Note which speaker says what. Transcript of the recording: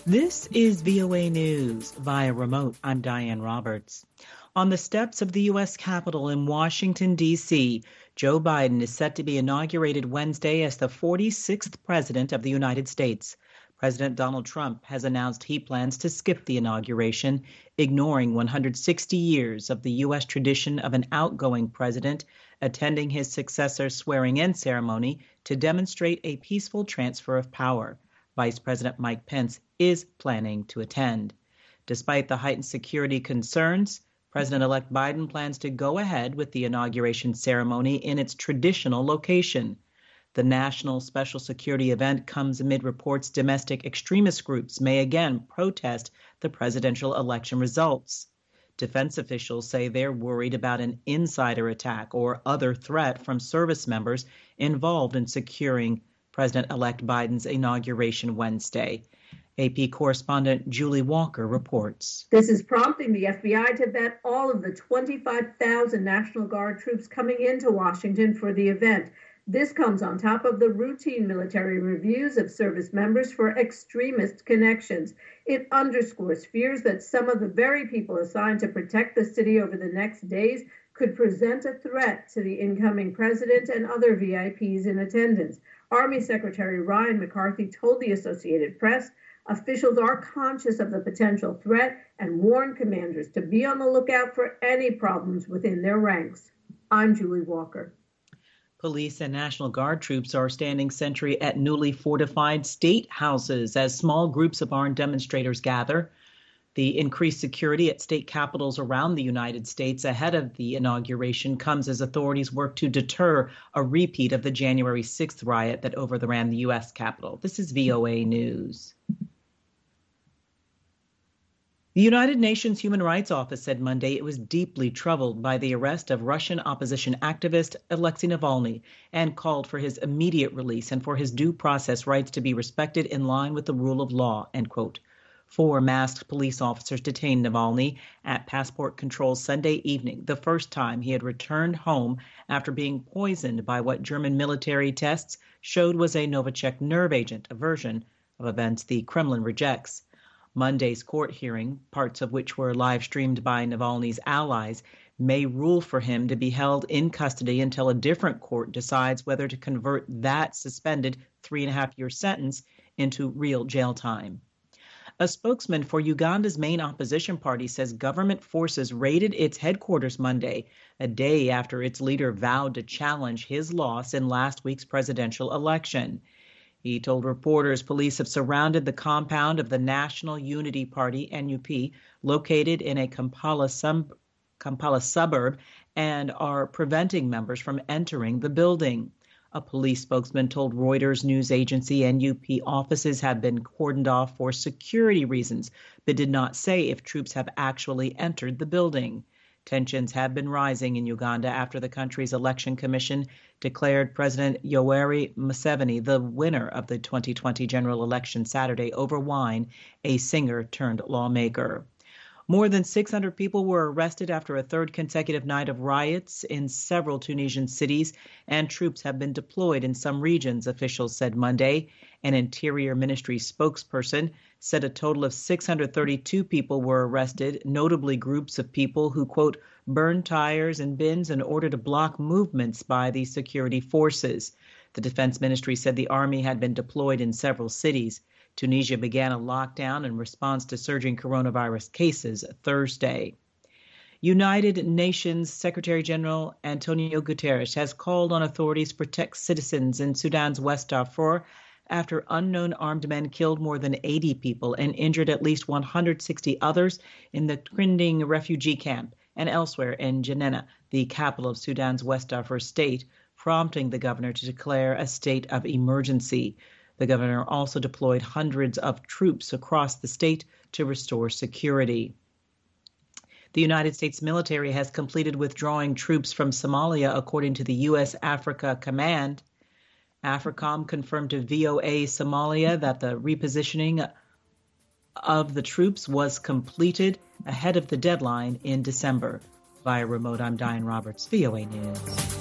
Speaker 1: This is VOA News via remote. I'm Diane Roberts. On the steps of the U.S. Capitol in Washington, D.C., Joe Biden is set to be inaugurated Wednesday as the 46th President of the United States. President Donald Trump has announced he plans to skip the inauguration, ignoring 160 years of the U.S. tradition of an outgoing president attending his successor's swearing-in ceremony to demonstrate a peaceful transfer of power. Vice President Mike Pence is planning to attend. Despite the heightened security concerns, President-elect Biden plans to go ahead with the inauguration ceremony in its traditional location. The national special security event comes amid reports domestic extremist groups may again protest the presidential election results. Defense officials say they're worried about an insider attack or other threat from service members involved in securing President-elect Biden's inauguration Wednesday. AP correspondent Julie Walker reports.
Speaker 2: This is prompting the FBI to vet all of the 25,000 National Guard troops coming into Washington for the event. This comes on top of the routine military reviews of service members for extremist connections. It underscores fears that some of the very people assigned to protect the city over the next days could present a threat to the incoming president and other VIPs in attendance. Army Secretary Ryan McCarthy told the Associated Press officials are conscious of the potential threat and warned commanders to be on the lookout for any problems within their ranks. I'm Julie Walker.
Speaker 1: Police and National Guard troops are standing sentry at newly fortified state houses as small groups of armed demonstrators gather. The increased security at state capitals around the United States ahead of the inauguration comes as authorities work to deter a repeat of the January 6th riot that overran the U.S. Capitol. This is VOA News. The United Nations Human Rights Office said Monday it was deeply troubled by the arrest of Russian opposition activist Alexei Navalny and called for his immediate release and for his due process rights to be respected in line with the rule of law, end quote. 4 masked police officers detained Navalny at passport control Sunday evening, the first time he had returned home after being poisoned by what German military tests showed was a Novichok nerve agent, a version of events the Kremlin rejects. Monday's court hearing, parts of which were live-streamed by Navalny's allies, may rule for him to be held in custody until a different court decides whether to convert that suspended 3.5-year sentence into real jail time. A spokesman for Uganda's main opposition party says government forces raided its headquarters Monday, a day after its leader vowed to challenge his loss in last week's presidential election. He told reporters police have surrounded the compound of the National Unity Party, NUP, located in a Kampala suburb, and are preventing members from entering the building. A police spokesman told Reuters news agency NUP offices have been cordoned off for security reasons, but did not say if troops have actually entered the building. Tensions have been rising in Uganda after the country's election commission declared President Yoweri Museveni the winner of the 2020 general election Saturday over Wine, a singer-turned-lawmaker. More than 600 people were arrested after a third consecutive night of riots in several Tunisian cities, and troops have been deployed in some regions, officials said Monday. An Interior Ministry spokesperson said a total of 632 people were arrested, notably groups of people who, quote, burned tires and bins in order to block movements by the security forces. The Defense Ministry said the army had been deployed in several cities. Tunisia began a lockdown in response to surging coronavirus cases Thursday. United Nations Secretary General Antonio Guterres has called on authorities to protect citizens in Sudan's West Darfur after unknown armed men killed more than 80 people and injured at least 160 others in the Krinding refugee camp and elsewhere in Janena, the capital of Sudan's West Darfur state, prompting the governor to declare a state of emergency. The governor also deployed hundreds of troops across the state to restore security. The United States military has completed withdrawing troops from Somalia, according to the U.S. Africa Command. AFRICOM confirmed to VOA Somalia that the repositioning of the troops was completed ahead of the deadline in December. Via remote, I'm Diane Roberts, VOA News.